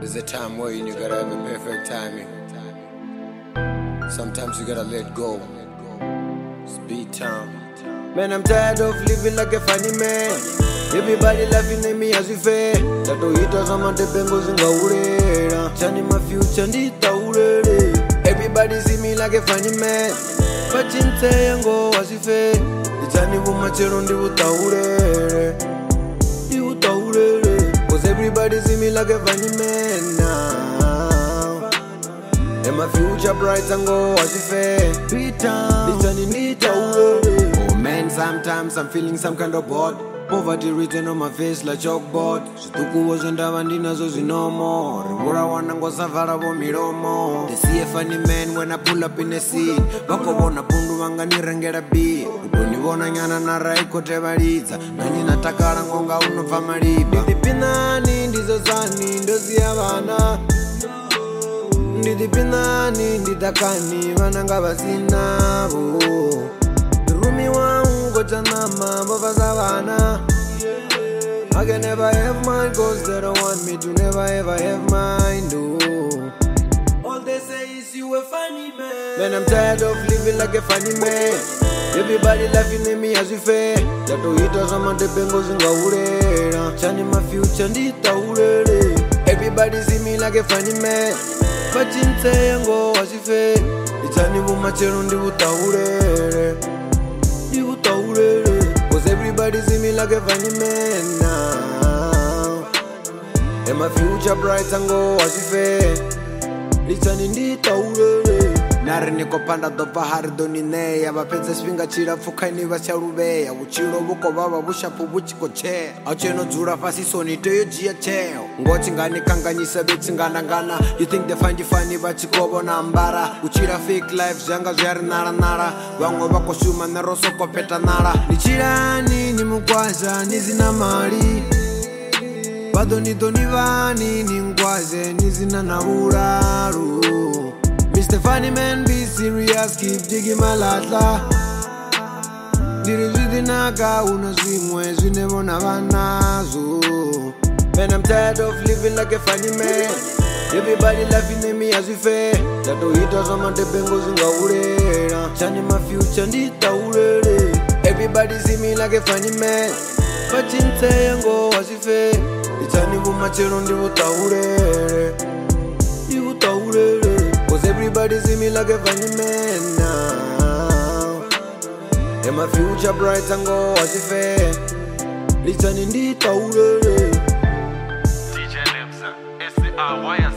There's a time where you gotta have a perfect timing. Sometimes you gotta let go. Speed time. Man, I'm tired of living like a funny man. Everybody laughing at me as we fair. Tato hita sama te bengo zinga urera. Chani my future ndita urere. Everybody see me like a funny man. Pachinte yango as we fair. Chani vumachero ndi uta urere. Ndi uta urere. Cause everybody see me like a funny man now. And my future bright and go as we fair. Chani ndita urere. Man, sometimes I'm feeling some kind of bored. Poverty written on my face like chalkboard. Situku wasn't avandina so no more. Rivura wanango savara vo miromo. They see a funny man when I pull up in the scene. Bako bona pundu wanga nirengera beat. Uponi vona nyana na raiko tevariza. Nani natakara ngonga uno famariba. Ndidipinani ndizo zani ndozi ya vana. Ndidipinani ndidakani vananga vasinavo. Rumi wangu gocha nama baba savana. I can never have mine cause they don't want me to never ever have mine, no. All they say is you a funny man. Man, I'm tired of living like a funny man. Everybody laughing at me as we fair. Tato hita sama te bengo zinga urera. Chani my future ndita urere. Everybody see me like a funny man. Pachinte yango as we fair. Chani vumachero ndi uta urere. Cause everybody see me like a funny man now. And my future bright and go as if Listen in the taurere. Nari niko panda dopa hari donine. Aba pensa swinga chira fuka ni vasya rubeya. Uchiro buko baba bushapu buchiko che. Acheno zura fasi soni toyo jia cheo. Ngochi ngani kanganyisa betsi ngana. You think they find you funny bachikobo na mbara. Uchira fake life zanga zuyari nara. Wango bako shuma na roso kopeta nara. Nichirani ni mukwaza nizina mali. Bado nidoni vani ni ngwaze nizina na uraru. Mr. Funny Man, be serious, keep digging my latla. Diri naga uno zimwe zinemo na vanazo. Man, I'm tired of living like a funny man. Everybody laughing at me as we fair. Tato hita sama te bengo zinga urera. Chani my future ndita urere. Everybody see me like a funny man. Pachinte yango as we fair. Chani vumachero ndi uta urere. Ndi uta urere. Cause everybody see me like a funny man now. And my future bright and go as if Listen in the taurere. DJ Limsa, SCR,